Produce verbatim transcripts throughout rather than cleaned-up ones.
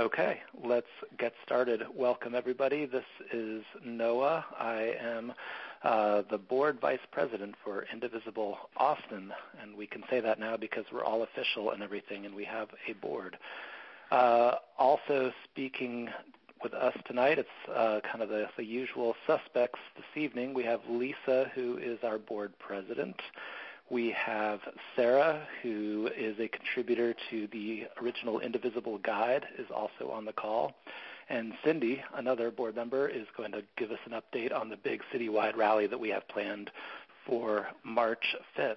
Okay, let's get started. Welcome, everybody. This is Noah. I am uh, the board vice president for Indivisible Austin, and we can say that now because we're all official and everything, and we have a board. Uh, also speaking with us tonight, it's uh, kind of the, the usual suspects this evening. We have Lisa, who is our board president. We have Sarah, who is a contributor to the original Indivisible Guide, is also on the call. And Cindy, another board member, is going to give us an update on the big citywide rally that we have planned for March fifth.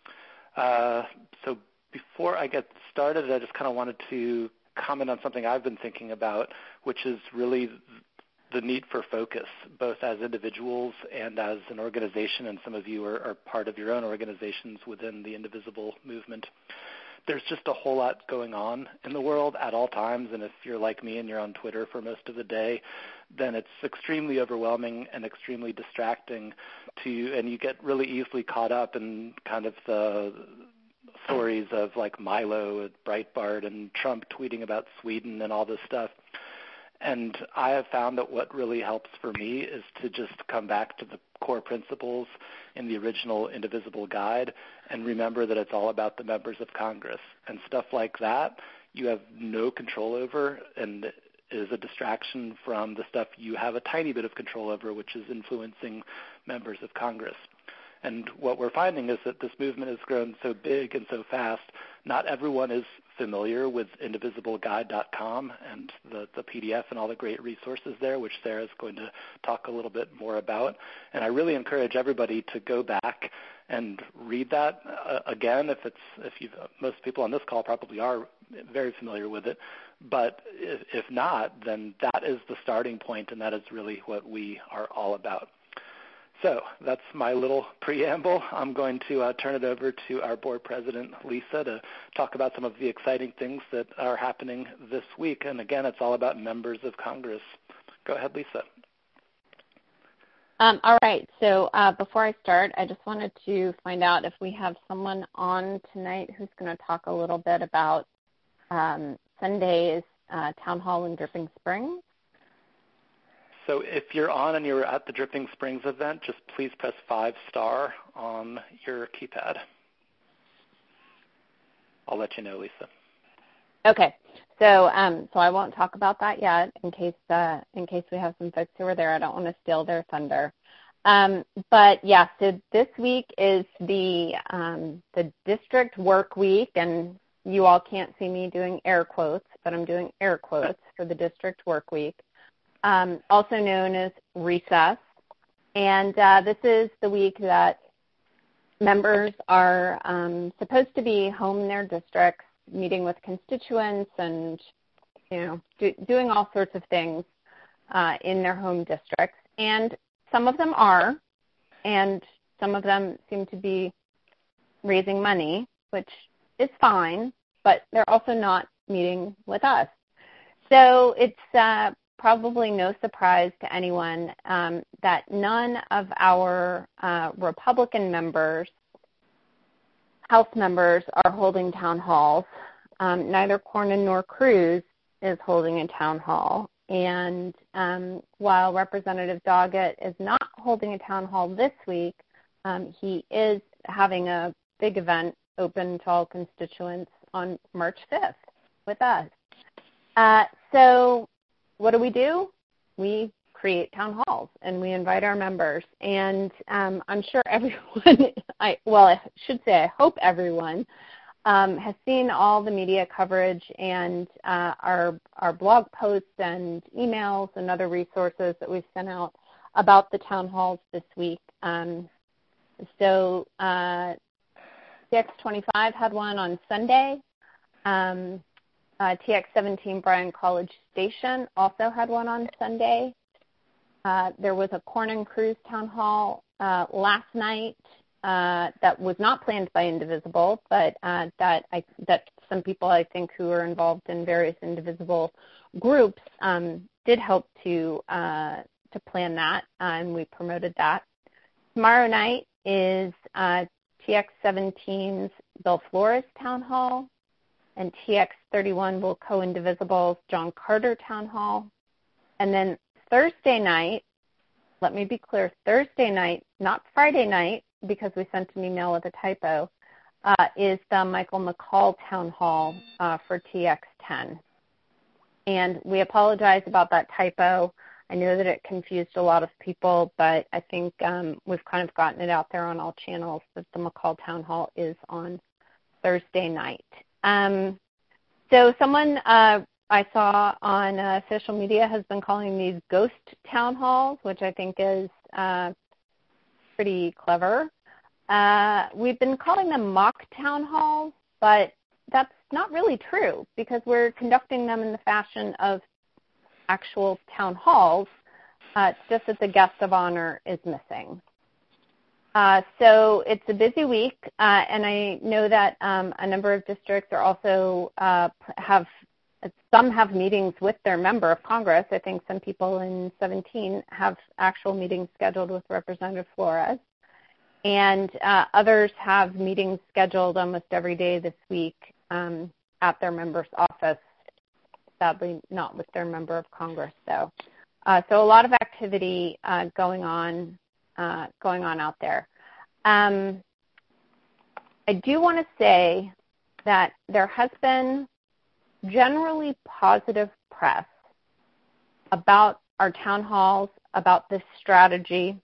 Uh, so before I get started, I just kind of wanted to comment on something I've been thinking about, which is really the need for focus, both as individuals and as an organization, and some of you are, are part of your own organizations within the Indivisible movement. There's just a whole lot going on in the world at all times, and if you're like me and you're on Twitter for most of the day, then it's extremely overwhelming and extremely distracting to, and you get really easily caught up in kind of the stories of like Milo at Breitbart and Trump tweeting about Sweden and all this stuff. And I have found that what really helps for me is to just come back to the core principles in the original Indivisible Guide and remember that it's all about the members of Congress. And stuff like that you have no control over and is a distraction from the stuff you have a tiny bit of control over, which is influencing members of Congress. And what we're finding is that this movement has grown so big and so fast, not everyone is familiar with indivisible guide dot com and the, the P D F and all the great resources there, which Sarah is going to talk a little bit more about. And I really encourage everybody to go back and read that uh, again. If it's if you most people on this call probably are very familiar with it, but if, if not, then that is the starting point, and that is really what we are all about. So that's my little preamble. I'm going to uh, turn it over to our board president, Lisa, to talk about some of the exciting things that are happening this week. And again, it's all about members of Congress. Go ahead, Lisa. Um, all right. So uh, before I start, I just wanted to find out if we have someone on tonight who's going to talk a little bit about um, Sunday's uh, town hall in Dripping Springs. So if you're on and you're at the Dripping Springs event, just please press five star on your keypad. I'll let you know, Lisa. Okay. So um, so I won't talk about that yet in case uh, in case we have some folks who are there. I don't want to steal their thunder. Um, but yeah, so this week is the um, the district work week, and you all can't see me doing air quotes, but I'm doing air quotes for the district work week. Um, also known as recess. And uh, this is the week that members are um, supposed to be home in their districts, meeting with constituents and, you know, do, doing all sorts of things uh, in their home districts. And some of them are, and some of them seem to be raising money, which is fine, but they're also not meeting with us. So it's uh, probably no surprise to anyone um, that none of our uh, Republican members, House members, are holding town halls. Um, neither Cornyn nor Cruz is holding a town hall. And um, while Representative Doggett is not holding a town hall this week, um, he is having a big event open to all constituents on March fifth with us. Uh, so what do we do? We create town halls, and we invite our members. And um, I'm sure everyone, I, well, I should say I hope everyone, um, has seen all the media coverage and uh, our, our blog posts and emails and other resources that we've sent out about the town halls this week. Um, so uh, T X twenty-five had one on Sunday. Um, Uh, T X seventeen Bryan College Station also had one on Sunday. Uh, there was a Cornyn Cruz town hall uh, last night uh, that was not planned by Indivisible, but uh, that I, that some people I think who are involved in various Indivisible groups um, did help to uh, to plan that, uh, and we promoted that. Tomorrow night is uh, T X seventeen's Bill Flores town hall. and T X thirty-one will co-indivisible's John Carter Town Hall. And then Thursday night, let me be clear, Thursday night, not Friday night, because we sent an email with a typo, uh, is the Michael McCall Town Hall uh, for T X ten. And we apologize about that typo. I know that it confused a lot of people, but I think um, we've kind of gotten it out there on all channels that the McCall Town Hall is on Thursday night. Um, so someone uh, I saw on uh, social media has been calling these ghost town halls, which I think is uh, pretty clever. Uh, we've been calling them mock town halls, but that's not really true because we're conducting them in the fashion of actual town halls. Uh, it's just that the guest of honor is missing. Uh, so it's a busy week, uh, and I know that um, a number of districts are also uh, have some have meetings with their member of Congress. I think some people in seventeen have actual meetings scheduled with Representative Flores, and uh, others have meetings scheduled almost every day this week um, at their member's office. Sadly, not with their member of Congress, though. Uh, so a lot of activity uh, going on, uh, going on out there. Um, I do want to say that there has been generally positive press about our town halls, about this strategy,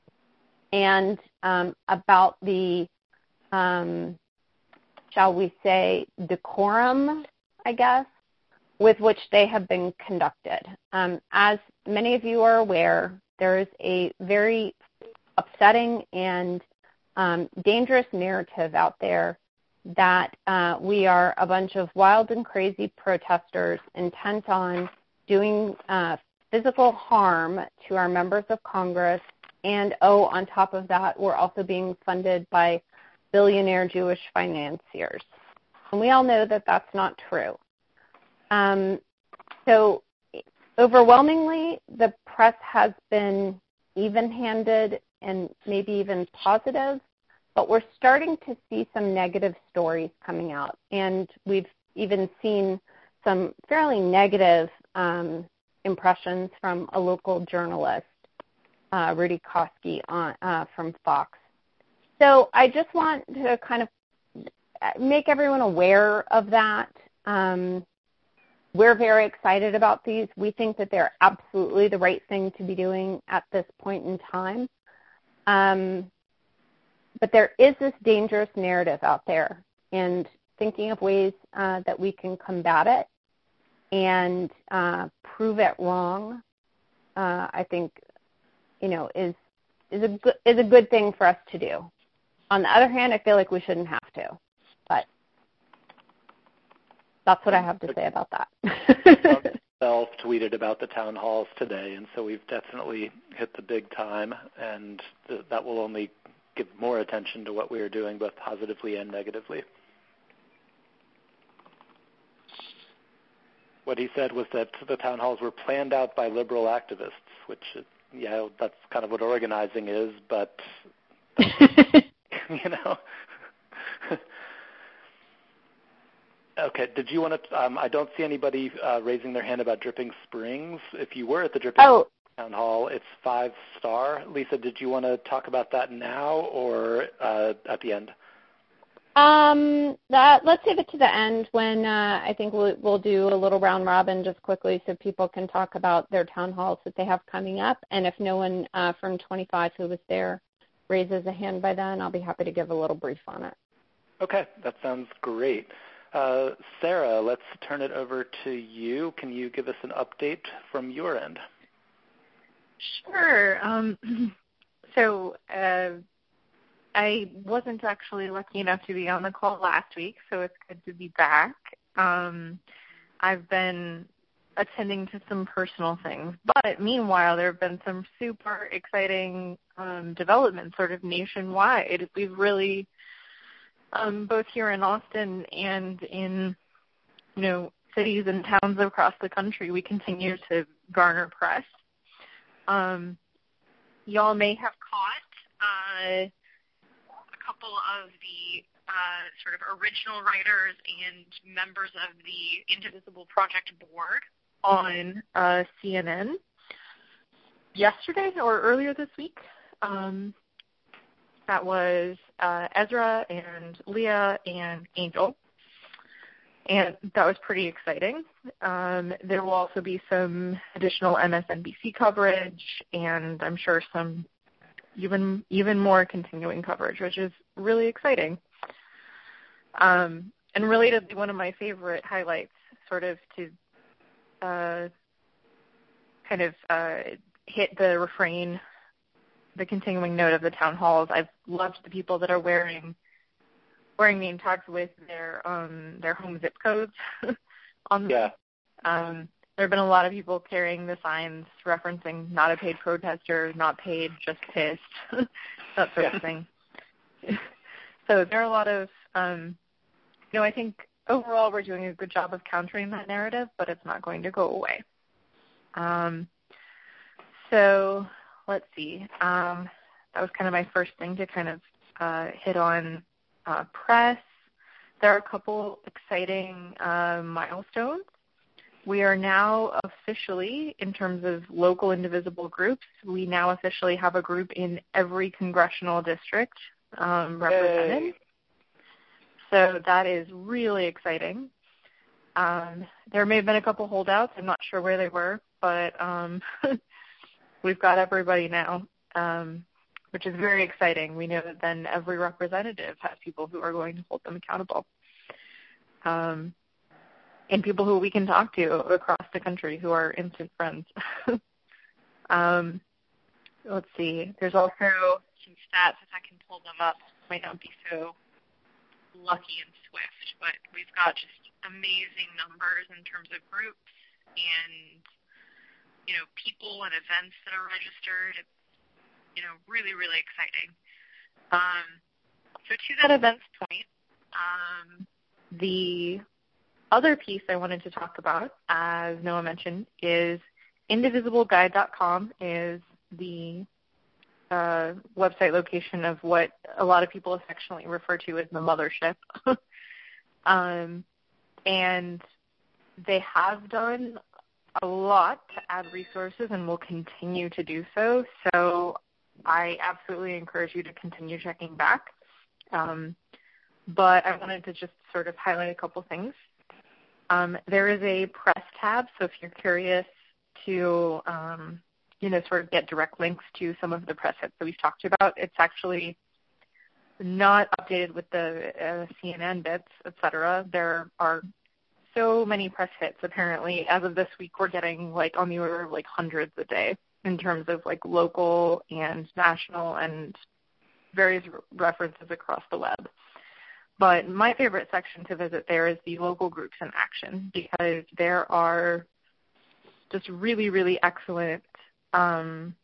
and um, about the, um, shall we say, decorum, I guess, with which they have been conducted. Um, as many of you are aware, there is a very upsetting and um, dangerous narrative out there that uh, we are a bunch of wild and crazy protesters intent on doing uh, physical harm to our members of Congress, and, oh, on top of that, we're also being funded by billionaire Jewish financiers. And we all know that that's not true. Um, so overwhelmingly, the press has been even-handed and maybe even positive, but we're starting to see some negative stories coming out. And we've even seen some fairly negative um, impressions from a local journalist, uh, Rudy Koski on, uh, from Fox. So I just want to kind of make everyone aware of that. Um, We're very excited about these. We think that they're absolutely the right thing to be doing at this point in time. Um, but there is this dangerous narrative out there, and thinking of ways uh, that we can combat it and uh, prove it wrong, uh, I think, you know, is is a good is a good thing for us to do. On the other hand, I feel like we shouldn't have to, but that's what I have to say about that. Self tweeted about the town halls today, and so we've definitely hit the big time, and th- that will only give more attention to what we are doing, both positively and negatively. What he said was that the town halls were planned out by liberal activists, which, yeah, that's kind of what organizing is, but, you know. Okay, did you want to, um, I don't see anybody uh, raising their hand about Dripping Springs. If you were at the Dripping oh. Springs Town Hall, it's five star. Lisa, did you want to talk about that now or uh, at the end? Um, that, let's save it to the end when uh, I think we'll, we'll do a little round robin just quickly so people can talk about their town halls that they have coming up. And if no one uh, from twenty-five who was there raises a hand by then, I'll be happy to give a little brief on it. Okay, that sounds great. Uh, Sarah, let's turn it over to you. Can you give us an update from your end? Sure. Um, so uh, I wasn't actually lucky enough to be on the call last week, so it's good to be back. Um, I've been attending to some personal things, but meanwhile there have been some super exciting um, developments sort of nationwide. We've really Um, both here in Austin and in, you know, cities and towns across the country, we continue to garner press. Um, y'all may have caught uh, a couple of the uh, sort of original writers and members of the Indivisible Project board on uh, C N N yesterday or earlier this week. Um, that was uh, Ezra and Leah and Angel, and that was pretty exciting. Um, there will also be some additional M S N B C coverage, and I'm sure some even even more continuing coverage, which is really exciting. Um, and relatedly, one of my favorite highlights, sort of to uh, kind of uh, hit the refrain, the continuing note of the town halls. I've loved the people that are wearing wearing name tags with their um, their home zip codes on them. Yeah. Um, there have been a lot of people carrying the signs referencing not a paid protester, not paid, just pissed, that sort Yeah. of thing. So there are a lot of, um, you know, I think overall we're doing a good job of countering that narrative, but it's not going to go away. Um, so let's see. Um, that was kind of my first thing to kind of uh, hit on uh, press. There are a couple exciting uh, milestones. We are now officially, in terms of local indivisible groups, we now officially have a group in every congressional district um, represented. Hey. So that is really exciting. Um, there may have been a couple holdouts. I'm not sure where they were, but um, we've got everybody now, um, which is very exciting. We know that then every representative has people who are going to hold them accountable. Um, and people who we can talk to across the country who are instant friends. um, let's see. There's also some stats, if I can pull them up. Might not be so lucky and swift, but we've got just amazing numbers in terms of groups and, you know, people and events that are registered. It's, you know, really, really exciting. Um, so to that events point, um, the other piece I wanted to talk about, as Noah mentioned, is indivisible guide dot com is the uh, website location of what a lot of people affectionately refer to as the mothership. um, and they have done a lot to add resources and will continue to do so. So I absolutely encourage you to continue checking back. Um, but I wanted to just sort of highlight a couple things. Um, there is a press tab, so if you're curious to, um, you know, sort of get direct links to some of the press hits that we've talked about, it's actually not updated with the uh, C N N bits, et cetera. There are so many press hits, apparently. As of this week, we're getting, like, on the order of, like, hundreds a day in terms of, like, local and national and various references across the web. But my favorite section to visit there is the local groups in action, because there are just really, really excellent, um,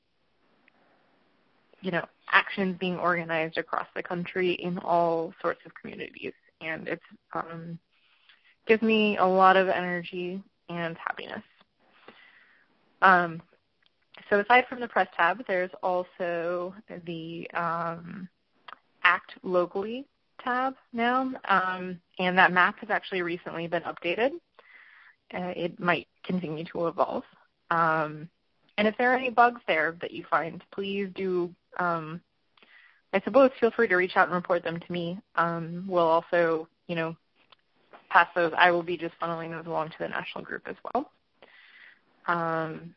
you know, actions being organized across the country in all sorts of communities. And it's um, gives me a lot of energy and happiness. Um, so aside from the press tab, there's also the um, Act Locally tab now, um, and that map has actually recently been updated. Uh, it might continue to evolve. Um, and if there are any bugs there that you find, please do, um, I suppose, feel free to reach out and report them to me. Um, we'll also, you know, pass those. I will be just funneling those along to the national group as well. Um,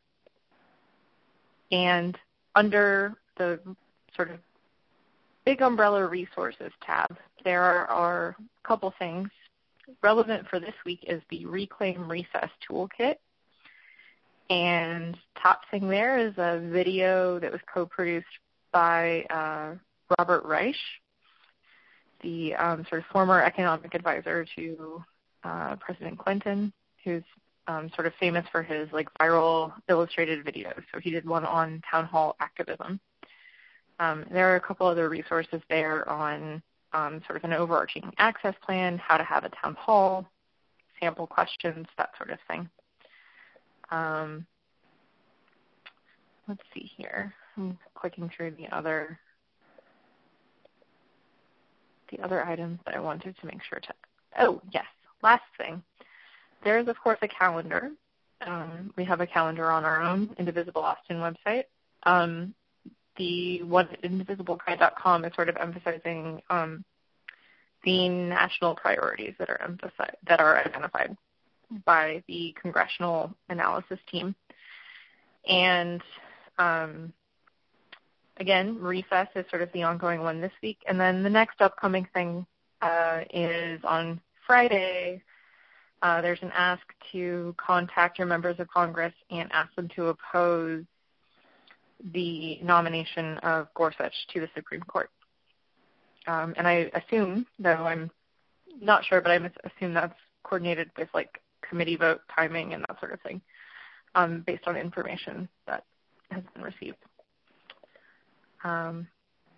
and under the sort of Big Umbrella Resources tab, there are a couple things. Relevant for this week is the Reclaim Recess Toolkit. And top thing there is a video that was co-produced by uh, Robert Reich, the um, sort of former economic advisor to uh, President Clinton, who's um, sort of famous for his like viral illustrated videos. So he did one on town hall activism. Um, there are a couple other resources there on um, sort of an overarching access plan, how to have a town hall, sample questions, that sort of thing. Um, let's see here. I'm clicking through the other the other items that I wanted to make sure to. Oh, yes. Last thing. There is, of course, a calendar. Um, we have a calendar on our own Indivisible Austin website. Um, the one at indivisible guide dot com is sort of emphasizing um, the national priorities that are emphasized, that are identified by the congressional analysis team. And um, again, recess is sort of the ongoing one this week. And then the next upcoming thing uh, is on Friday. Uh, there's an ask to contact your members of Congress and ask them to oppose the nomination of Gorsuch to the Supreme Court. Um, and I assume, though I'm not sure, but I assume that's coordinated with, like, committee vote timing and that sort of thing, um, based on information that has been received. Um,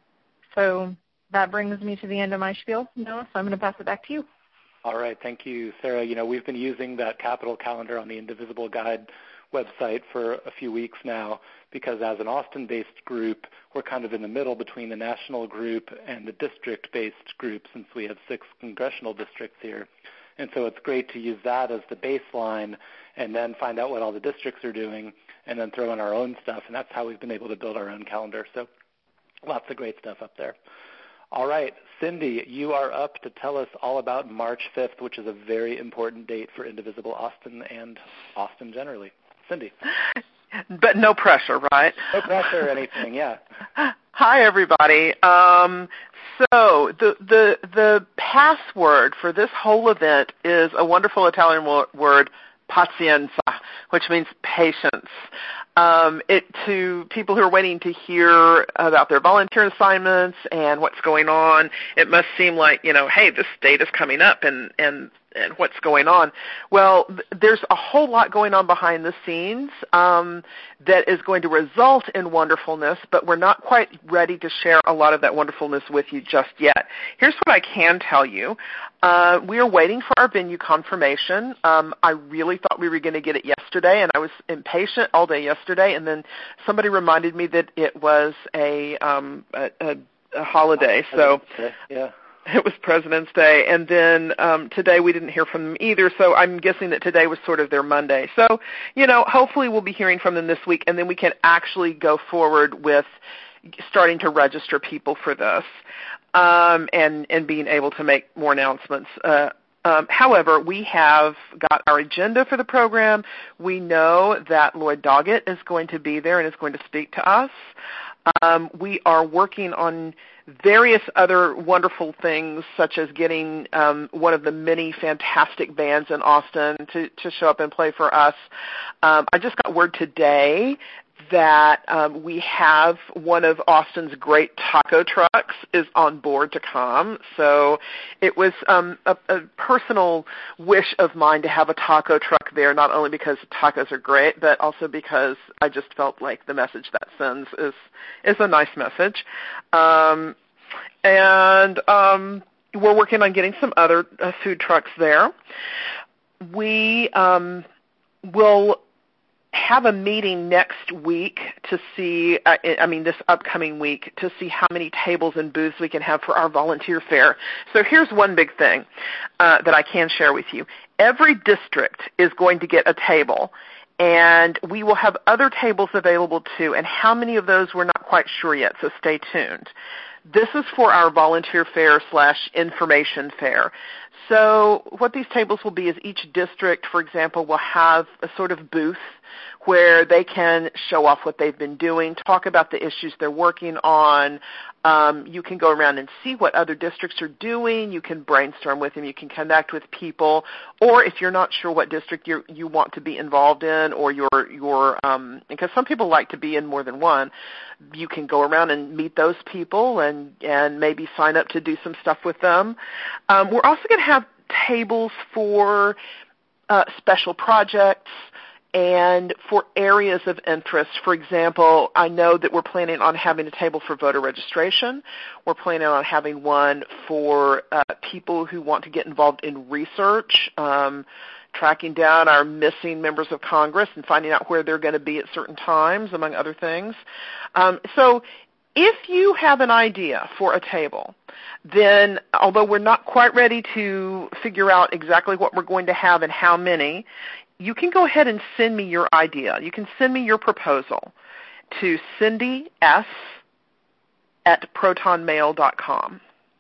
so that brings me to the end of my spiel, Noah, so I'm going to pass it back to you. All right. Thank you, Sarah. You know, we've been using that Capitol calendar on the Indivisible Guide website for a few weeks now because as an Austin-based group, we're kind of in the middle between the national group and the district-based group since we have six congressional districts here. And so it's great to use that as the baseline and then find out what all the districts are doing and then throw in our own stuff. And that's how we've been able to build our own calendar. So lots of great stuff up there. All right, Cindy, you are up to tell us all about March fifth, which is a very important date for Indivisible Austin and Austin generally. Cindy. But no pressure, right? No pressure or anything, yeah. Hi, everybody. Um, so the, the, the password for this whole event is a wonderful Italian word, pazienza, which means patience. Um, it to people who are waiting to hear about their volunteer assignments and what's going on, it must seem like, you know, hey, this date is coming up and, and, and what's going on. Well, th- there's a whole lot going on behind the scenes um, that is going to result in wonderfulness, but we're not quite ready to share a lot of that wonderfulness with you just yet. Here's what I can tell you. Uh, we are waiting for our venue confirmation. Um, I really thought we were going to get it yesterday, and I was impatient all day yesterday, and then somebody reminded me that it was a, um, a, a, a holiday. So yeah. It was President's Day, and then um, today we didn't hear from them either, so I'm guessing that today was sort of their Monday. So, you know, hopefully we'll be hearing from them this week, and then we can actually go forward with starting to register people for this um, and, and being able to make more announcements. Uh, um, however, we have got our agenda for the program. We know that Lloyd Doggett is going to be there and is going to speak to us. Um, we are working on various other wonderful things, such as getting um, one of the many fantastic bands in Austin to, to show up and play for us. Um, I just got word today that um, we have one of Austin's great taco trucks is on board to come. So it was um, a, a personal wish of mine to have a taco truck there, not only because tacos are great, but also because I just felt like the message that sends is is a nice message. Um, and um, we're working on getting some other uh, food trucks there. We um, will have a meeting next week to see, uh, I mean this upcoming week, to see how many tables and booths we can have for our volunteer fair. So here's one big thing uh, that I can share with you. Every district is going to get a table, and we will have other tables available too, and how many of those we're not quite sure yet, so stay tuned. This is for our volunteer fair slash information fair. So what these tables will be is each district, for example, will have a sort of booth where they can show off what they've been doing, talk about the issues they're working on. Um, you can go around and see what other districts are doing. You can brainstorm with them. You can connect with people. Or if you're not sure what district you you want to be involved in, or your your um, because some people like to be in more than one, you can go around and meet those people and and maybe sign up to do some stuff with them. Um, we're also going to have tables for uh, special projects and for areas of interest. For example, I know that we're planning on having a table for voter registration. We're planning on having one for uh, people who want to get involved in research, um, tracking down our missing members of Congress and finding out where they're going to be at certain times, among other things. Um, so if you have an idea for a table, then although we're not quite ready to figure out exactly what we're going to have and how many, you can go ahead and send me your idea. You can send me your proposal to Cindy S. at protonmail dot com.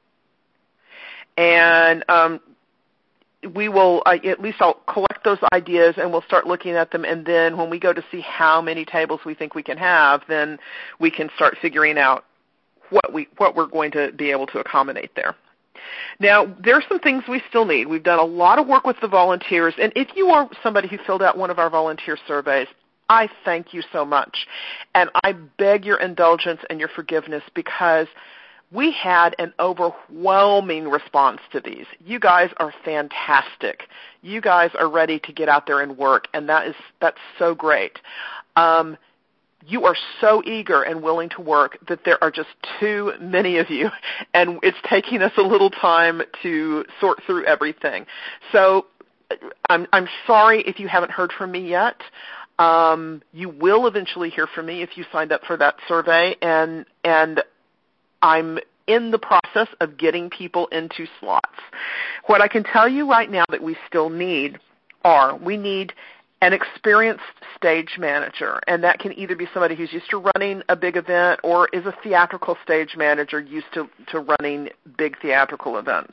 And um, we will, uh, at least I'll collect those ideas and we'll start looking at them, and then when we go to see how many tables we think we can have, then we can start figuring out what we what we're going to be able to accommodate there. Now, there are some things we still need. We've done a lot of work with the volunteers, and if you are somebody who filled out one of our volunteer surveys, I thank you so much, and I beg your indulgence and your forgiveness because we had an overwhelming response to these. You guys are fantastic. You guys are ready to get out there and work, and that is that's so great. Um, you are so eager and willing to work that there are just too many of you, and it's taking us a little time to sort through everything. So I'm, I'm sorry if you haven't heard from me yet. Um, you will eventually hear from me if you signed up for that survey, and and I'm in the process of getting people into slots. What I can tell you right now that we still need are we need an experienced stage manager, and that can either be somebody who's used to running a big event or is a theatrical stage manager used to, to running big theatrical events.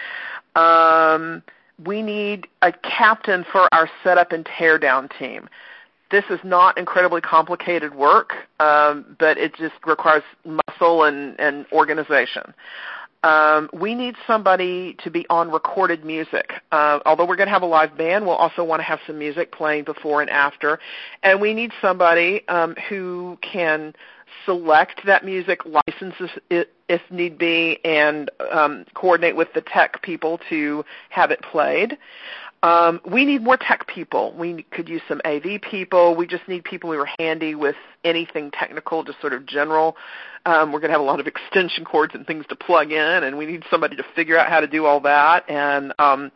Um, we need a captain for our setup and teardown team. This is not incredibly complicated work, um, but it just requires muscle and, and organization. Um, we need somebody to be on recorded music. Uh, although we're going to have a live band, we'll also want to have some music playing before and after. And we need somebody um, who can select that music, licenses it if need be, and um, coordinate with the tech people to have it played. Um, we need more tech people. We could use some A V people. We just need people who are handy with anything technical, just sort of general. Um, we're going to have a lot of extension cords and things to plug in, and we need somebody to figure out how to do all that. And um,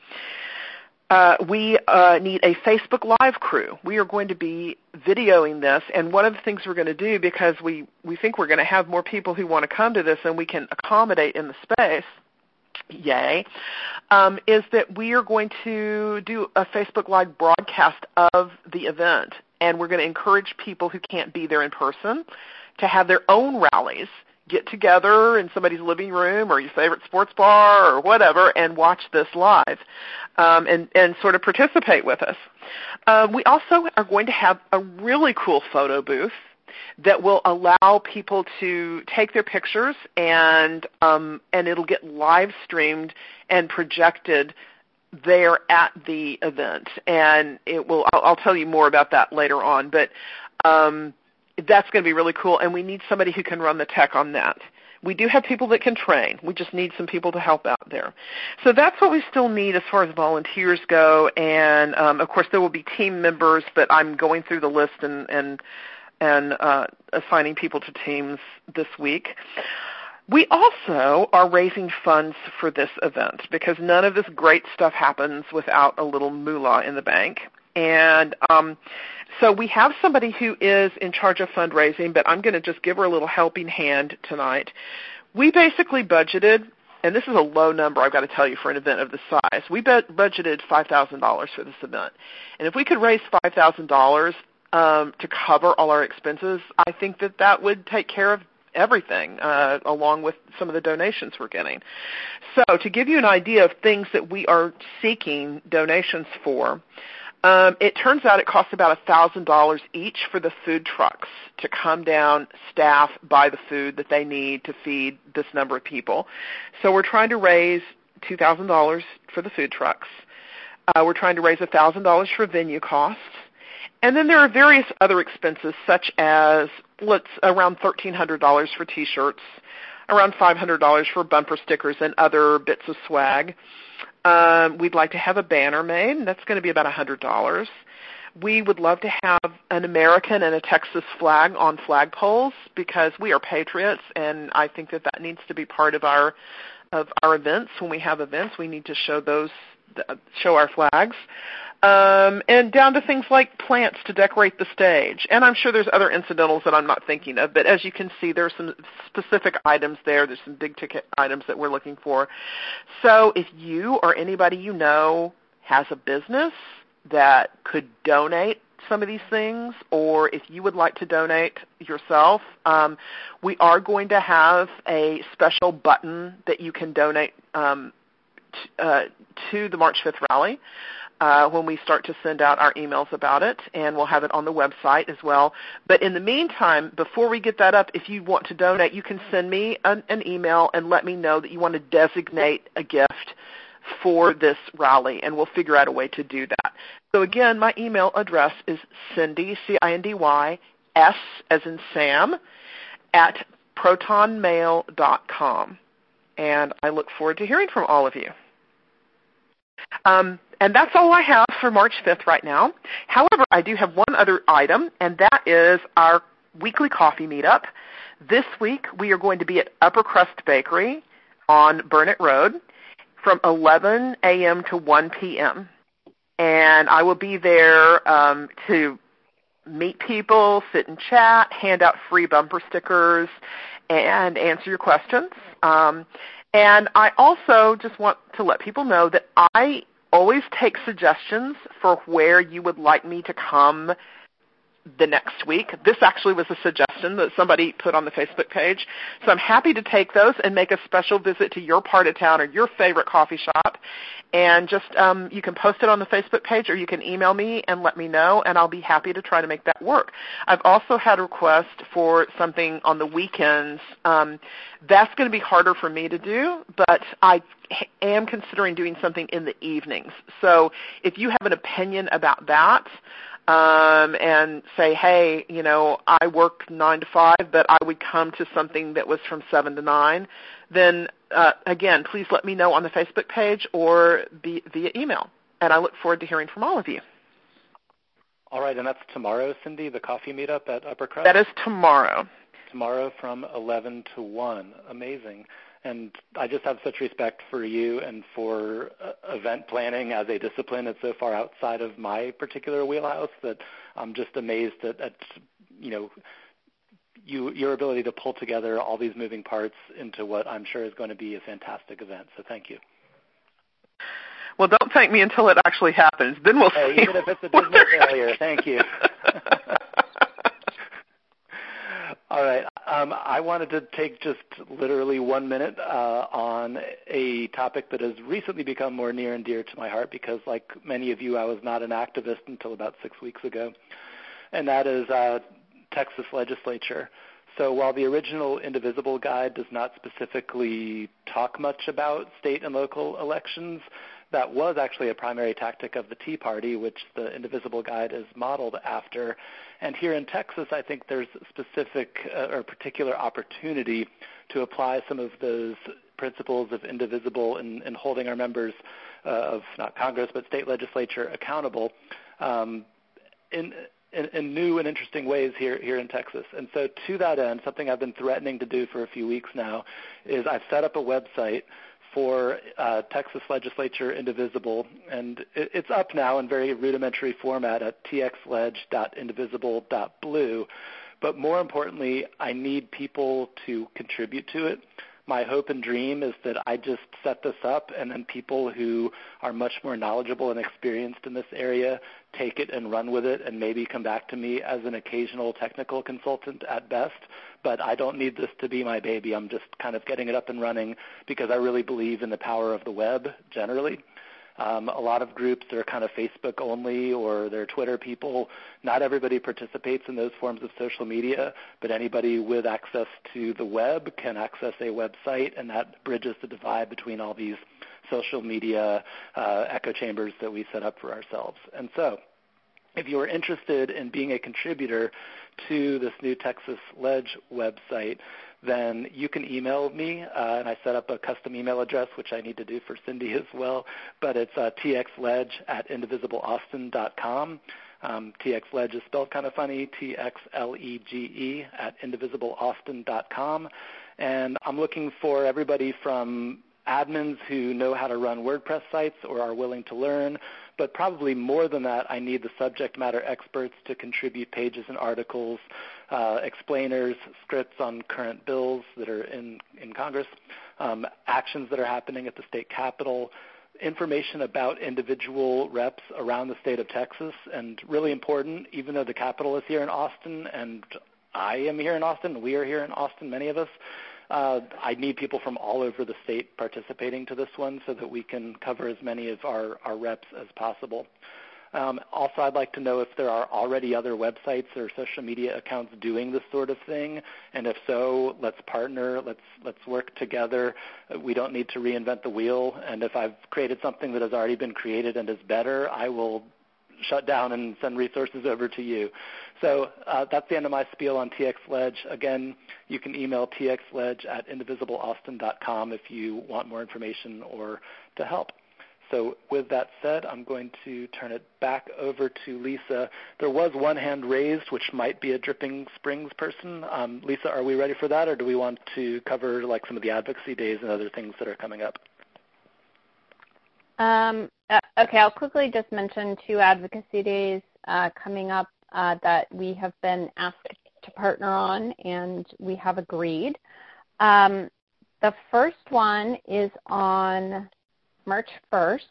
uh, we uh, need a Facebook Live crew. We are going to be videoing this, and one of the things we're going to do, because we, we think we're going to have more people who want to come to this and we can accommodate in the space, yay, um, is that we are going to do a Facebook Live broadcast of the event, and we're going to encourage people who can't be there in person to have their own rallies, get together in somebody's living room or your favorite sports bar or whatever and watch this live um, and, and sort of participate with us. Uh, we also are going to have a really cool photo booth that will allow people to take their pictures, and um, and it'll get live streamed and projected there at the event. And it will. I'll, I'll tell you more about that later on. But um, that's going to be really cool, and we need somebody who can run the tech on that. We do have people that can train. We just need some people to help out there. So that's what we still need as far as volunteers go. And um, of course, there will be team members, but I'm going through the list and and. and uh, assigning people to teams this week. We also are raising funds for this event because none of this great stuff happens without a little moolah in the bank. And um, so we have somebody who is in charge of fundraising, but I'm going to just give her a little helping hand tonight. We basically budgeted, and this is a low number, I've got to tell you, for an event of this size. We budgeted five thousand dollars for this event. And if we could raise five thousand dollars, Um, to cover all our expenses, I think that that would take care of everything, uh, along with some of the donations we're getting. So to give you an idea of things that we are seeking donations for, um, it turns out it costs about one thousand dollars each for the food trucks to come down, staff, buy the food that they need to feed this number of people. So we're trying to raise two thousand dollars for the food trucks. Uh, we're trying to raise one thousand dollars for venue costs. And then there are various other expenses, such as let's around thirteen hundred dollars for T-shirts, around five hundred dollars for bumper stickers and other bits of swag. Um, we'd like to have a banner made, and that's going to be about one hundred dollars. We would love to have an American and a Texas flag on flagpoles because we are patriots, and I think that that needs to be part of our of our events. When we have events, we need to show those show our flags. um, and down to things like plants to decorate the stage. And I'm sure there's other incidentals that I'm not thinking of, but as you can see, there's some specific items there. There's some big ticket items that we're looking for. So if you or anybody you know has a business that could donate some of these things, or if you would like to donate yourself, um, we are going to have a special button that you can donate um, t- uh, to the March fifth rally uh, when we start to send out our emails about it, and we'll have it on the website as well. But in the meantime, before we get that up, if you want to donate, you can send me an, an email and let me know that you want to designate a gift for this rally, and we'll figure out a way to do that. So again, my email address is Cindy, C I N D Y, S as in Sam, at proton mail dot com. And I look forward to hearing from all of you. Um, and that's all I have for March fifth right now. However, I do have one other item, and that is our weekly coffee meetup. This week, we are going to be at Upper Crust Bakery on Burnett Road from eleven a.m. to one p.m. And I will be there um, to meet people, sit and chat, hand out free bumper stickers, and answer your questions. Um, and I also just want to let people know that I always take suggestions for where you would like me to come the next week. This actually was a suggestion that somebody put on the Facebook page. So I'm happy to take those and make a special visit to your part of town or your favorite coffee shop. And just um, you can post it on the Facebook page, or you can email me and let me know, and I'll be happy to try to make that work. I've also had a request for something on the weekends. Um, that's going to be harder for me to do, but I am considering doing something in the evenings. So if you have an opinion about that, Um, and say, hey, you know, I work nine to five, but I would come to something that was from seven to nine, then, uh, again, please let me know on the Facebook page or be, via email. And I look forward to hearing from all of you. All right, and that's tomorrow, Cindy, the coffee meetup at Upper Crust? That is tomorrow. Tomorrow from eleven to one. Amazing. And I just have such respect for you and for uh, event planning as a discipline. It's so far outside of my particular wheelhouse that I'm just amazed at, at you know, you, your ability to pull together all these moving parts into what I'm sure is going to be a fantastic event. So thank you. Well, don't thank me until it actually happens. Then we'll hey, see. Even if it's a dismal failure, thank you. All right. Um, I wanted to take just literally one minute uh, on a topic that has recently become more near and dear to my heart because, like many of you, I was not an activist until about six weeks ago, and that is uh, Texas legislature. So while the original Indivisible guide does not specifically talk much about state and local elections, that was actually a primary tactic of the Tea Party, which the Indivisible Guide is modeled after. And here in Texas, I think there's specific uh, or particular opportunity to apply some of those principles of Indivisible in, in holding our members uh, of not Congress but state legislature accountable um, in, in, in new and interesting ways here, here in Texas. And so to that end, something I've been threatening to do for a few weeks now is I've set up a website for uh, Texas Legislature Indivisible, and it, it's up now in very rudimentary format at t x ledge dot indivisible dot blue. But more importantly, I need people to contribute to it. My hope and dream is that I just set this up, and then people who are much more knowledgeable and experienced in this area take it and run with it and maybe come back to me as an occasional technical consultant at best. But I don't need this to be my baby. I'm just kind of getting it up and running because I really believe in the power of the web generally. Um, a lot of groups are kind of Facebook only or they're Twitter people. Not everybody participates in those forms of social media, but anybody with access to the web can access a website, and that bridges the divide between all these social media uh, echo chambers that we set up for ourselves. And so if you are interested in being a contributor to this new Texas Ledge website, then you can email me, uh, and I set up a custom email address, which I need to do for Cindy as well, but it's uh, t x ledge at indivisible austin dot com. Um, txledge is spelled kind of funny, T X L E G E at indivisible austin dot com. And I'm looking for everybody from admins who know how to run WordPress sites or are willing to learn, but probably more than that, I need the subject matter experts to contribute pages and articles, uh, explainers, scripts on current bills that are in, in Congress, um, actions that are happening at the state capitol, information about individual reps around the state of Texas, and really important, even though the Capitol is here in Austin and I am here in Austin, we are here in Austin, many of us, uh, I need people from all over the state participating to this one so that we can cover as many of our, our reps as possible. Um, also, I'd like to know if there are already other websites or social media accounts doing this sort of thing, and if so, let's partner, let's let's work together. We don't need to reinvent the wheel, and if I've created something that has already been created and is better, I will shut down and send resources over to you. So uh, that's the end of my spiel on T X Ledge. Again, you can email t x ledge at indivisible austin dot com if you want more information or to help. So with that said, I'm going to turn it back over to Lisa. There was one hand raised, which might be a Dripping Springs person. Um, Lisa, are we ready for that, or do we want to cover like some of the advocacy days and other things that are coming up? Um, uh, okay, I'll quickly just mention two advocacy days uh, coming up uh, that we have been asked to partner on, and we have agreed. Um, the first one is on March first,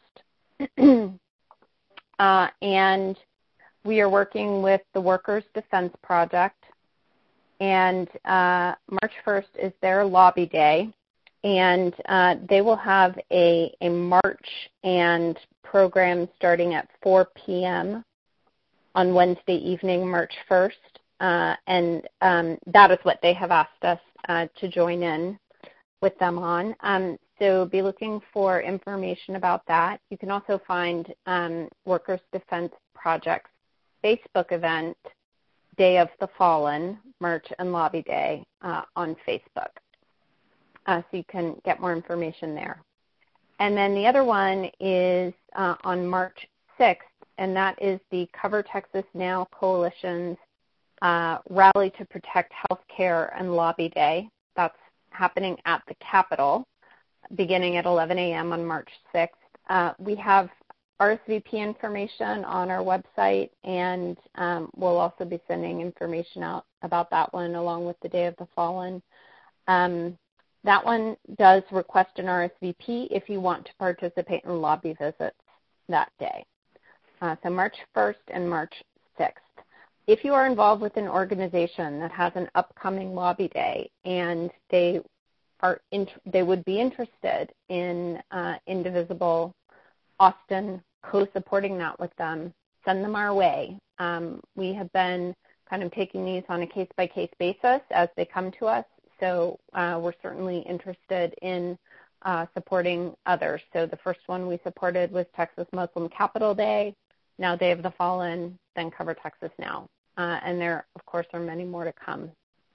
uh, and we are working with the Workers' Defense Project, and uh, March first is their lobby day, and uh, they will have a, a march and program starting at four p.m. on Wednesday evening, March first, uh, and um, that is what they have asked us uh, to join in with them on. Um, so be looking for information about that. You can also find um, Workers' Defense Project's Facebook event, Day of the Fallen, March and Lobby Day, uh, on Facebook. Uh, so you can get more information there. And then the other one is uh, on March sixth, and that is the Cover Texas Now Coalition's uh, Rally to Protect Healthcare and Lobby Day. That's happening at the Capitol, beginning at eleven a.m. on March sixth. Uh, we have R S V P information on our website, and um, we'll also be sending information out about that one along with the Day of the Fallen. Um, that one does request an R S V P if you want to participate in lobby visits that day. Uh, so March first and March sixth. If you are involved with an organization that has an upcoming lobby day and they are in, they would be interested in uh, Indivisible Austin co-supporting that with them, send them our way. Um, we have been kind of taking these on a case-by-case basis as they come to us, so uh, we're certainly interested in uh, supporting others. So the first one we supported was Texas Muslim Capital Day, now Day of the Fallen, then Cover Texas Now. Uh, and there, of course, are many more to come.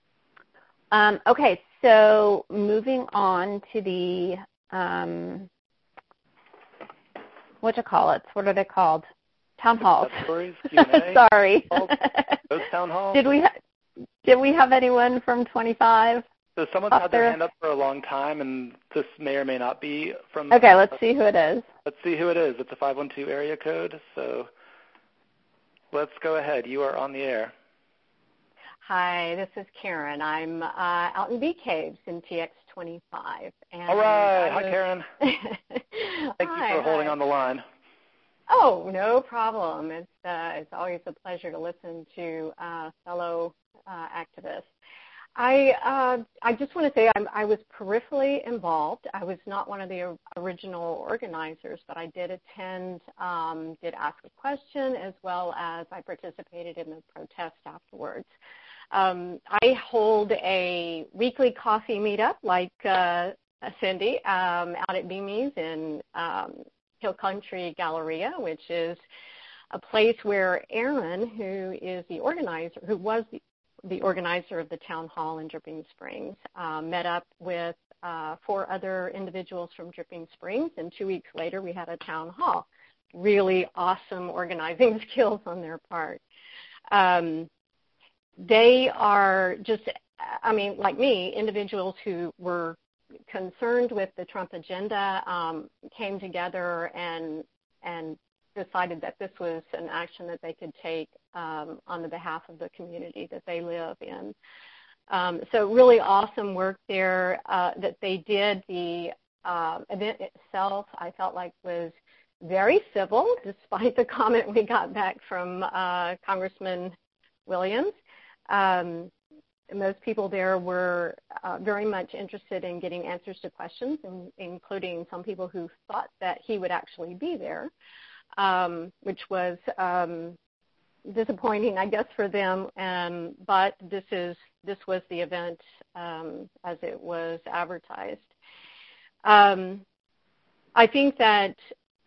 Um, okay, so moving on to the, um, what you call it? What are they called? Town halls. Stories, Q and A, Sorry. Those town halls. Did we ha- did we have anyone from twenty-five? So someone's had their hand up for a long time, and this may or may not be from. Okay, let's see who it is. Let's see who it is. It's a five one two area code, so let's go ahead. You are on the air. Hi, this is Karen. I'm uh, out in Bee Caves in T X twenty-five. And All right. was... Hi, Karen. Thank hi, you for holding hi. on the line. Oh, no problem. It's uh, it's always a pleasure to listen to uh, fellow uh, activists. I uh, I just want to say I'm, I was peripherally involved. I was not one of the original organizers, but I did attend, um, did ask a question, as well as I participated in the protest afterwards. Um, I hold a weekly coffee meetup like uh, Cindy um, out at Beamies in um, Hill Country Galleria, which is a place where Aaron, who is the organizer, who was the, the organizer of the town hall in Dripping Springs, uh, met up with uh, four other individuals from Dripping Springs, and two weeks later we had a town hall. Really awesome organizing skills on their part. Um, They are just, I mean, like me, individuals who were concerned with the Trump agenda um, came together and and decided that this was an action that they could take um, on the behalf of the community that they live in. Um, so really awesome work there uh, that they did. The uh, event itself, I felt like, was very civil, despite the comment we got back from uh, Congressman Williams. Um, most people there were uh, very much interested in getting answers to questions, and, including some people who thought that he would actually be there, um, which was um, disappointing, I guess, for them. Um, but this is this was the event um, as it was advertised. Um, I think that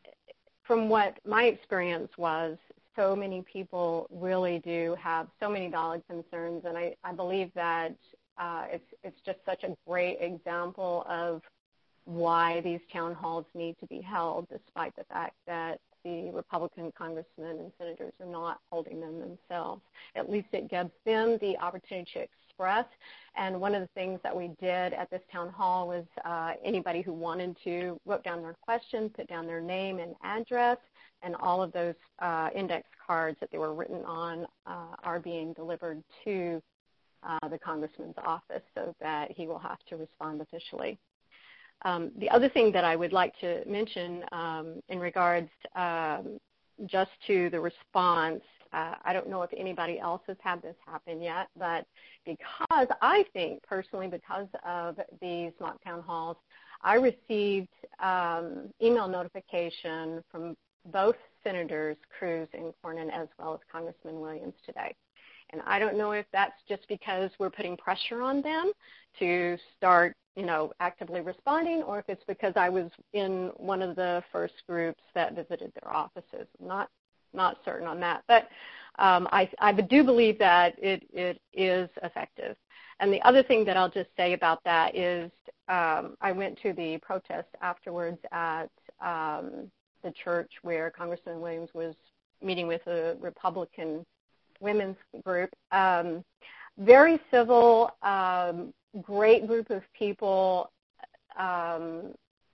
from what my experience was, so many people really do have so many valid concerns, and I, I believe that uh, it's it's just such a great example of why these town halls need to be held, despite the fact that the Republican congressmen and senators are not holding them themselves. At least it gives them the opportunity to express. And one of the things that we did at this town hall was uh, anybody who wanted to wrote down their question, put down their name and address, and all of those uh, index cards that they were written on uh, are being delivered to uh, the congressman's office so that he will have to respond officially. Um, the other thing that I would like to mention um, in regards um, just to the response, uh, I don't know if anybody else has had this happen yet, but because I think personally because of these mock town halls, I received um, email notification from both Senators Cruz and Cornyn as well as Congressman Williams today. And I don't know if that's just because we're putting pressure on them to start, you know, actively responding, or if it's because I was in one of the first groups that visited their offices. I'm not, not certain on that. But um, I, I do believe that it, it is effective. And the other thing that I'll just say about that is um, I went to the protest afterwards at um, the church where Congressman Williams was meeting with a Republican women's group. Um, very civil, um, great group of people. Um,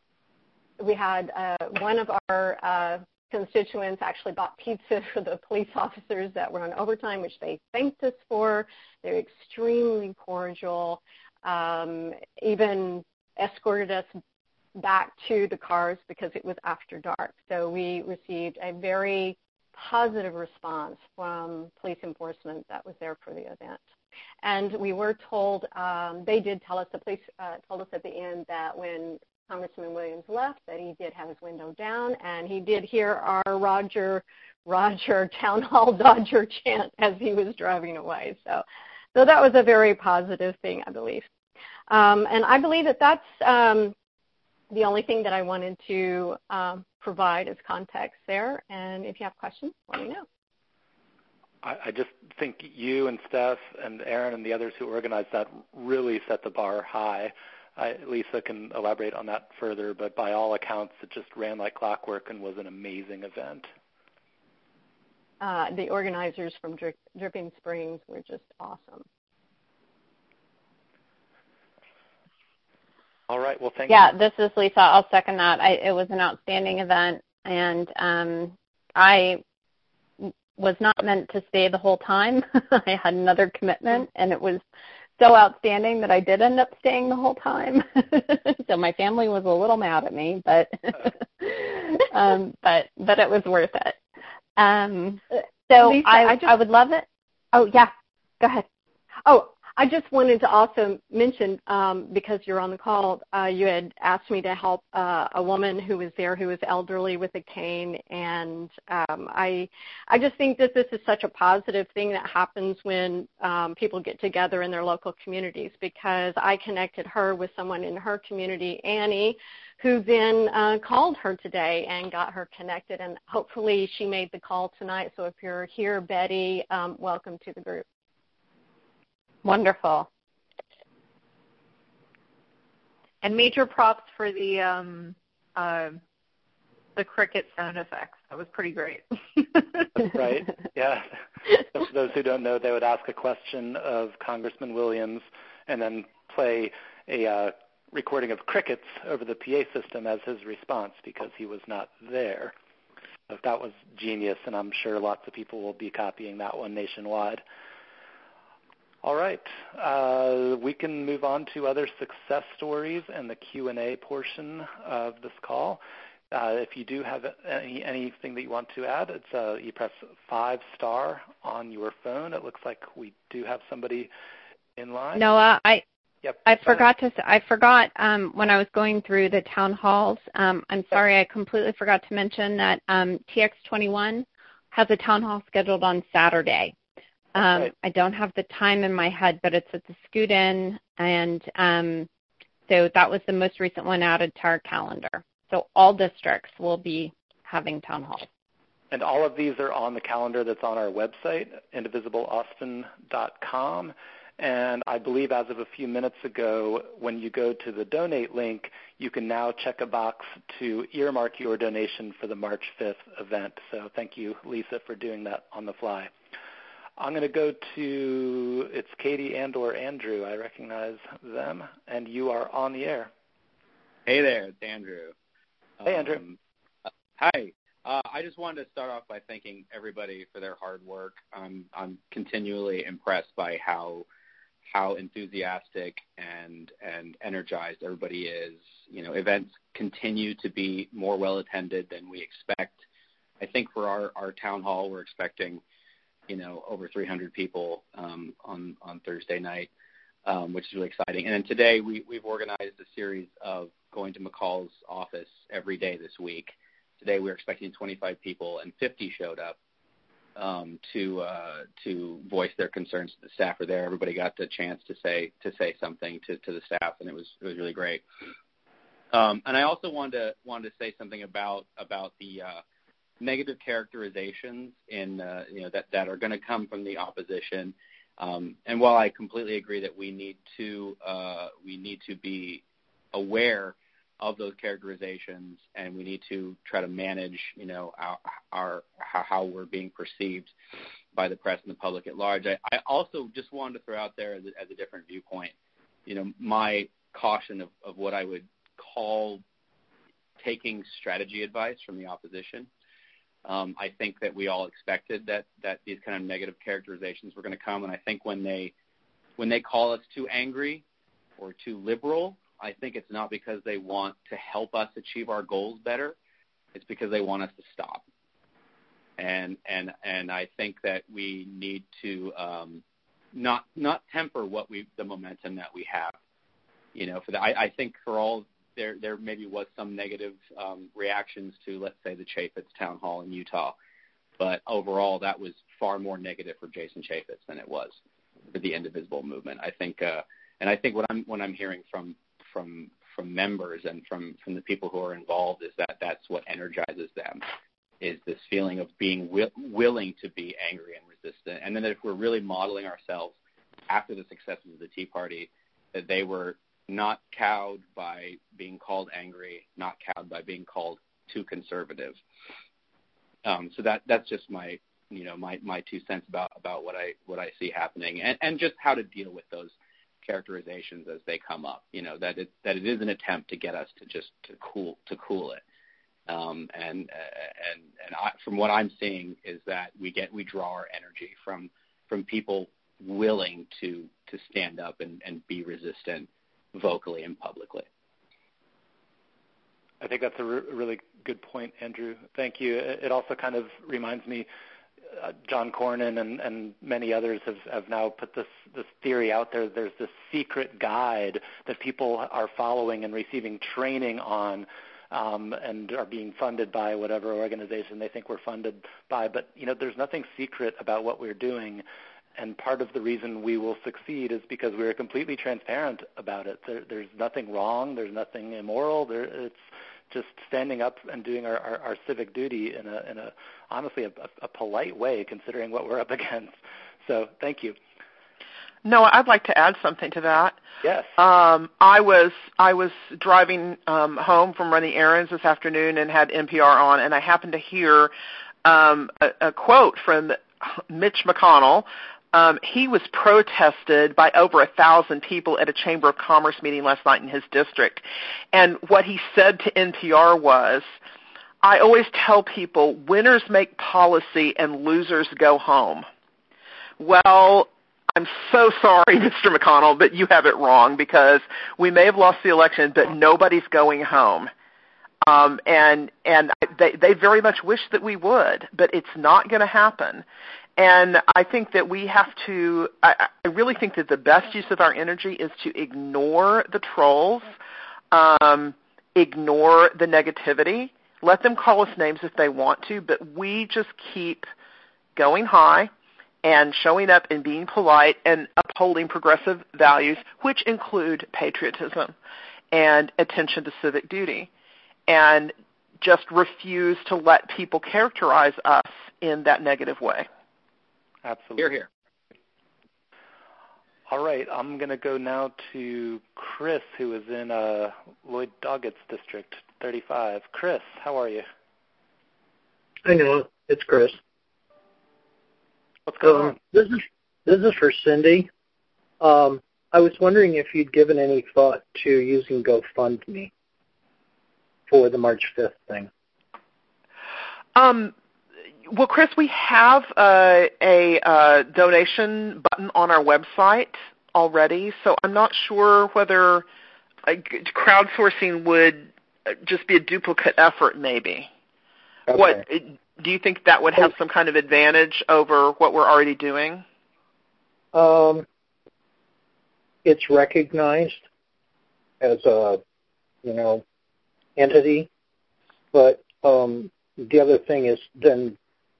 we had uh, one of our uh, constituents actually bought pizza for the police officers that were on overtime, which they thanked us for. They're extremely cordial, um, even escorted us back to the cars because it was after dark. So we received a very positive response from police enforcement that was there for the event. And we were told, um, they did tell us, the police uh, told us at the end that when Congressman Williams left, that he did have his window down, and he did hear our Roger, Roger Town Hall Dodger chant as he was driving away. So, so that was a very positive thing, I believe. Um, and I believe that that's um, the only thing that I wanted to um, provide as context there. And if you have questions, let me know. I, I just think you and Steph and Aaron and the others who organized that really set the bar high. I, Lisa can elaborate on that further, but by all accounts, it just ran like clockwork and was an amazing event. Uh, the organizers from Dri- Dripping Springs were just awesome. All right. Well, thank yeah, you. Yeah, this is Lisa. I'll second that. I, it was an outstanding event, and um, I was not meant to stay the whole time. I had another commitment, and it was so outstanding that I did end up staying the whole time. So my family was a little mad at me, but um, but but it was worth it. Um, so Lisa, I, I, just, I would love it. Oh, yeah. Go ahead. Oh, I just wanted to also mention, um, because you're on the call, uh, you had asked me to help uh, a woman who was there who was elderly with a cane, and um, I, I just think that this is such a positive thing that happens when um, people get together in their local communities, because I connected her with someone in her community, Annie, who then uh, called her today and got her connected, and hopefully she made the call tonight. So if you're here, Betty, um, welcome to the group. Wonderful. And major props for the um, uh, the cricket sound effects. That was pretty great. Right. Yeah. For those who don't know, they would ask a question of Congressman Williams and then play a uh, recording of crickets over the P A system as his response because he was not there. So that was genius, and I'm sure lots of people will be copying that one nationwide. All right, uh, we can move on to other success stories and the Q and A portion of this call. Uh, if you do have any, anything that you want to add, it's uh, you press five star on your phone. It looks like we do have somebody in line. Noah, I yep, I forgot to I forgot um, when I was going through the town halls. Um, I'm sorry, I completely forgot to mention that um, T X twenty-one has a town hall scheduled on Saturday. Um, right. I don't have the time in my head, but it's at the Scoot Inn, and um, so that was the most recent one added to our calendar. So all districts will be having town halls. And all of these are on the calendar that's on our website, indivisible austin dot com. And I believe as of a few minutes ago, when you go to the donate link, you can now check a box to earmark your donation for the March fifth event. So thank you, Lisa, for doing that on the fly. I'm going to go to, it's Katie and or Andrew. I recognize them, and you are on the air. Hey there, it's Andrew. Hey, Andrew. Um, uh, hi. Uh, I just wanted to start off by thanking everybody for their hard work. Um, I'm continually impressed by how how enthusiastic and and energized everybody is. You know, events continue to be more well attended than we expect. I think for our, our town hall, we're expecting, you know, over three hundred people um, on, on Thursday night, um, which is really exciting. And then today we, we've organized a series of going to McCall's office every day this week. Today we're expecting twenty-five people, and fifty showed up um, to uh, to voice their concerns to the staff are there. Everybody got the chance to say to say something to, to the staff, and it was it was really great. Um, and I also wanted to wanted to say something about about the uh, negative characterizations in uh, you know that, that are going to come from the opposition. Um, and while I completely agree that we need to uh, we need to be aware of those characterizations, and we need to try to manage you know our, our how we're being perceived by the press and the public at large. I, I also just wanted to throw out there as a, as a different viewpoint, you know, my caution of, of what I would call taking strategy advice from the opposition. Um, I think that we all expected that, that these kind of negative characterizations were going to come, and I think when they when they call us too angry or too liberal, I think it's not because they want to help us achieve our goals better. It's because they want us to stop. And and and I think that we need to um, not not temper what we the momentum that we have. You know, for the, I, I think for all. There, there maybe was some negative um, reactions to, let's say, the Chaffetz town hall in Utah, but overall that was far more negative for Jason Chaffetz than it was for the Indivisible movement. I think, uh, and I think what I'm what I'm hearing from from from members and from from the people who are involved is that that's what energizes them, is this feeling of being wi- willing to be angry and resistant, and then if we're really modeling ourselves after the successes of the Tea Party, that they were not cowed by being called angry, not cowed by being called too conservative. Um, so that that's just my you know my, my two cents about, about what I what I see happening, and, and just how to deal with those characterizations as they come up. You know that it that it is an attempt to get us to just to cool to cool it. Um, and and and I, from what I'm seeing is that we get we draw our energy from from people willing to to stand up and, and be resistant vocally and publicly. I think that's a re- really good point, Andrew. Thank you. It also kind of reminds me, uh, John Cornyn and, and many others have, have now put this, this theory out there. There's this secret guide that people are following and receiving training on, um, and are being funded by whatever organization they think we're funded by. But, you know, there's nothing secret about what we're doing. And part of the reason we will succeed is because we're completely transparent about it. There, there's nothing wrong. There's nothing immoral. There, it's just standing up and doing our, our, our civic duty in a, in a honestly, a, a polite way, considering what we're up against. So thank you. No, I'd like to add something to that. Yes. Um, I was I was driving um, home from running errands this afternoon and had N P R on, and I happened to hear um, a, a quote from Mitch McConnell. Um, he was protested by over a thousand people at a Chamber of Commerce meeting last night in his district. And what he said to N P R was, I always tell people winners make policy and losers go home. Well, I'm so sorry, Mister McConnell, but you have it wrong, because we may have lost the election, but nobody's going home. Um, and and they, they very much wish that we would, but it's not going to happen. And I think that we have to, I, I really think that the best use of our energy is to ignore the trolls, um, ignore the negativity, let them call us names if they want to, but we just keep going high and showing up and being polite and upholding progressive values, which include patriotism and attention to civic duty, and just refuse to let people characterize us in that negative way. Absolutely. Hear, hear. All right, I'm going to go now to Chris, who is in uh, Lloyd Doggett's District thirty-five. Chris, how are you? I know. It's Chris. What's going um, on? This is, this is for Cindy. Um, I was wondering if you'd given any thought to using GoFundMe for the March fifth thing. Um, well, Chris, we have uh, a uh, donation button on our website already, so I'm not sure whether uh, crowdsourcing would just be a duplicate effort, maybe. Okay. What do you think that would have some kind of advantage over what we're already doing? Um, it's recognized as a, you know, entity, but um, the other thing is then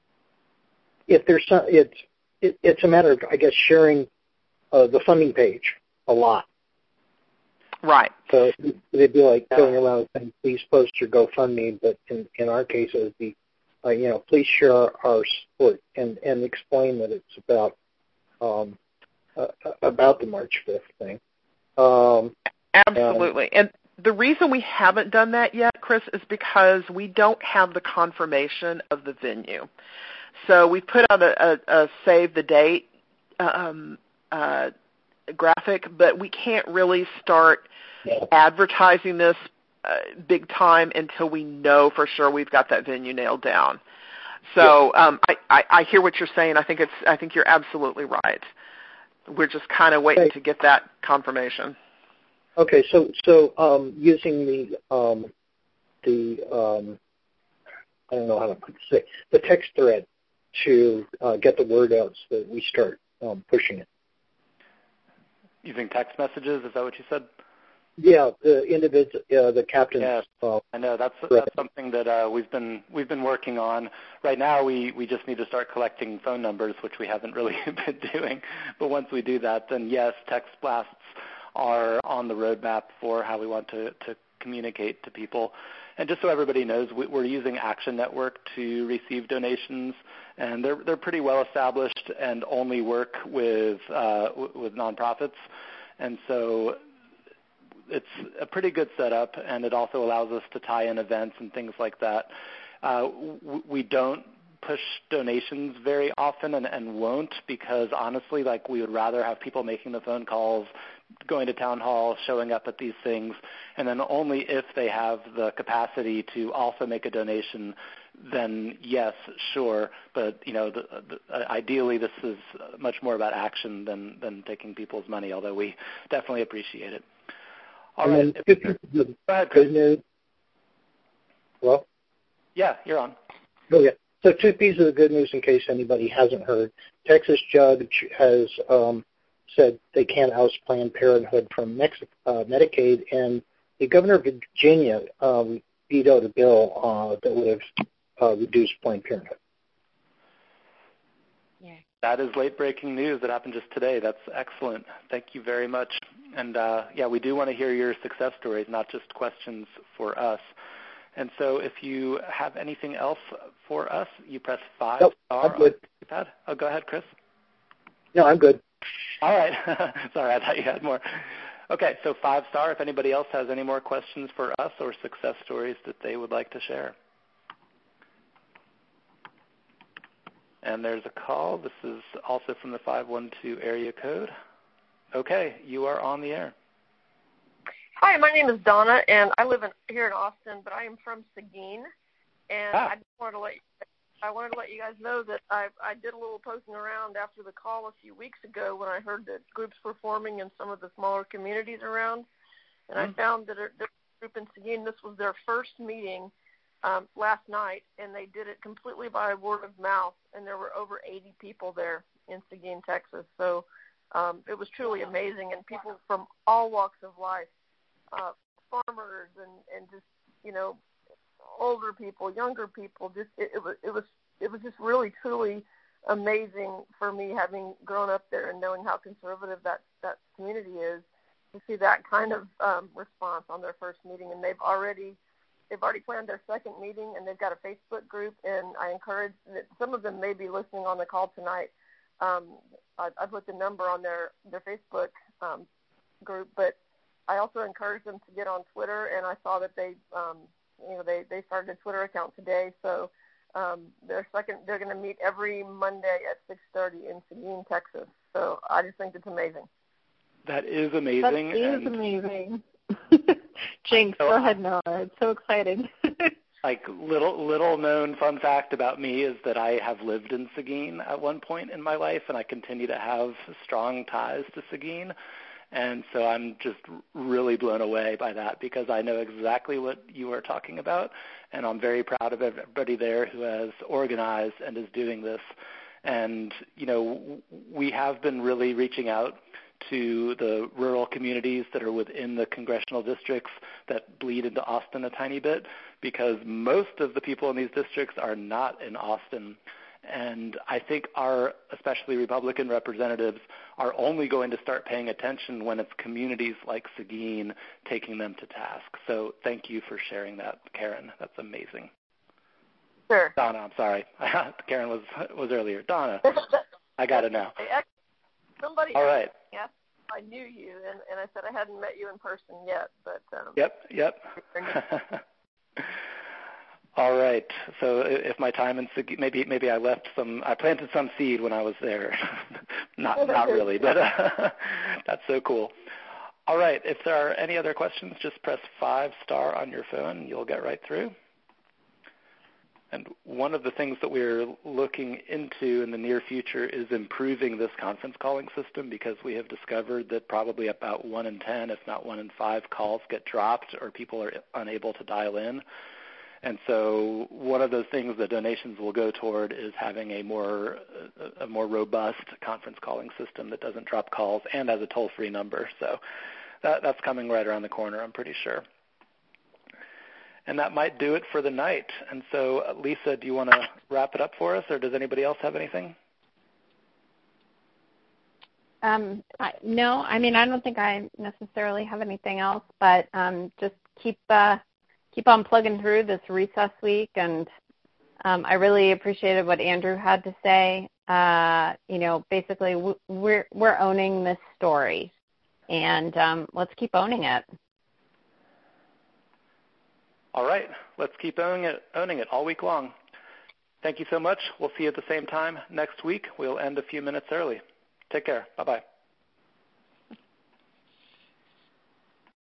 if there's some, it's it, it's a matter of, I guess, sharing uh, the funding page a lot. Right. So they'd be like going around saying, please post your GoFundMe, but in, in our case it would be, uh, you know, please share our, our support and, and explain that it's about um, uh, about the March fifth thing. Um, Absolutely. And the reason we haven't done that yet, Chris, is because we don't have the confirmation of the venue. So we put out a, a, a save the date um, uh, graphic, but we can't really start advertising this uh, big time until we know for sure we've got that venue nailed down. So um, I, I, I hear what you're saying. I think it's. I think you're absolutely right. We're just kind of waiting okay. to get that confirmation. Okay, so so um, using the um, the um, I don't know how to say the text thread to uh, get the word out so that we start um, pushing it. Using text messages, is that what you said? Yeah, the individual, uh, the captain's. Yes, uh, I know that's that's something that uh, we've been we've been working on. Right now, we, we just need to start collecting phone numbers, which we haven't really been doing. But once we do that, then yes, text blasts are on the roadmap for how we want to, to communicate to people. And just so everybody knows, we, we're using Action Network to receive donations, and they're they're pretty well established and only work with uh, w- with nonprofits, and so it's a pretty good setup, and it also allows us to tie in events and things like that. Uh, w- we don't push donations very often and, and won't, because honestly, like, we would rather have people making the phone calls, going to town hall, showing up at these things, and then only if they have the capacity to also make a donation, then yes, sure. But you know, the, the, ideally, this is much more about action than than taking people's money. Although we definitely appreciate it. All and right. then two pieces of Go ahead, Chris. good news. Well, yeah, you're on. Okay. So two pieces of good news in case anybody hasn't heard. Texas judge has um, said they can't oust Planned Parenthood from Mex- uh, Medicaid, and the governor of Virginia um, vetoed a bill uh, that would have uh, reduced Planned Parenthood. Yeah. That is late-breaking news that happened just today. That's excellent. Thank you very much. And, uh, yeah, we do want to hear your success stories, not just questions for us. And so if you have anything else for us, you press five Nope, star I'm good. on your keypad. Oh, go ahead, Chris. No, I'm good. All right. Sorry, I thought you had more. Okay, so five star if anybody else has any more questions for us or success stories that they would like to share. And there's a call. This is also from the five one two area code. Okay, you are on the air. Hi, my name is Donna, and I live in, here in Austin, but I am from Seguin. And ah. I just wanted to let you, I wanted to let you guys know that I I did a little poking around after the call a few weeks ago when I heard that groups were forming in some of the smaller communities around, and mm-hmm. I found that a group in Seguin, this was their first meeting um, last night, and they did it completely by word of mouth, and there were over eighty people there in Seguin, Texas. So um, it was truly amazing, and people from all walks of life, uh, farmers and, and just, you know, older people, younger people, just it, it was it was it was just really truly amazing for me, having grown up there and knowing how conservative that, that community is, to see that kind of um, response on their first meeting. And they've already they've already planned their second meeting, and they've got a Facebook group. And I encourage that some of them may be listening on the call tonight. Um, I, I put the number on their their Facebook um, group, but I also encourage them to get on Twitter. And I saw that they um, you know they, they started a Twitter account today, so. Um, they're second. They're going to meet every Monday at six thirty in Seguin, Texas. So I just think it's amazing. That is amazing. That is amazing. Jinx, so, go ahead, Noah. It's so exciting. Like little little known fun fact about me is that I have lived in Seguin at one point in my life, and I continue to have strong ties to Seguin. And so I'm just really blown away by that, because I know exactly what you are talking about, and I'm very proud of everybody there who has organized and is doing this. And, you know, we have been really reaching out to the rural communities that are within the congressional districts that bleed into Austin a tiny bit, because most of the people in these districts are not in Austin. And I think our, especially Republican representatives, are only going to start paying attention when it's communities like Seguin taking them to task. So thank you for sharing that, Karen. That's amazing. Sure. Donna, I'm sorry. Karen was was earlier. Donna, I got it now. Somebody All right. asked if I knew you, and, and I said I hadn't met you in person yet. But um, Yep, yep. All right. So if my time in Seguin, maybe maybe I left some, I planted some seed when I was there. not not really, but uh, that's so cool. All right. If there are any other questions, just press five star on your phone, and you'll get right through. And one of the things that we're looking into in the near future is improving this conference calling system, because we have discovered that probably about one in ten, if not one in five, calls get dropped or people are unable to dial in. And so one of those things that donations will go toward is having a more a more robust conference calling system that doesn't drop calls and has a toll-free number. So that, that's coming right around the corner, I'm pretty sure. And that might do it for the night. And so, Lisa, do you want to wrap it up for us, or does anybody else have anything? Um, I, no, I mean, I don't think I necessarily have anything else, but um, just keep uh, keep on plugging through this recess week. And um, I really appreciated what Andrew had to say. Uh, you know, basically, we're we're owning this story, and um, let's keep owning it. All right, let's keep owning it, owning it all week long. Thank you so much. We'll see you at the same time next week. We'll end a few minutes early. Take care. Bye-bye.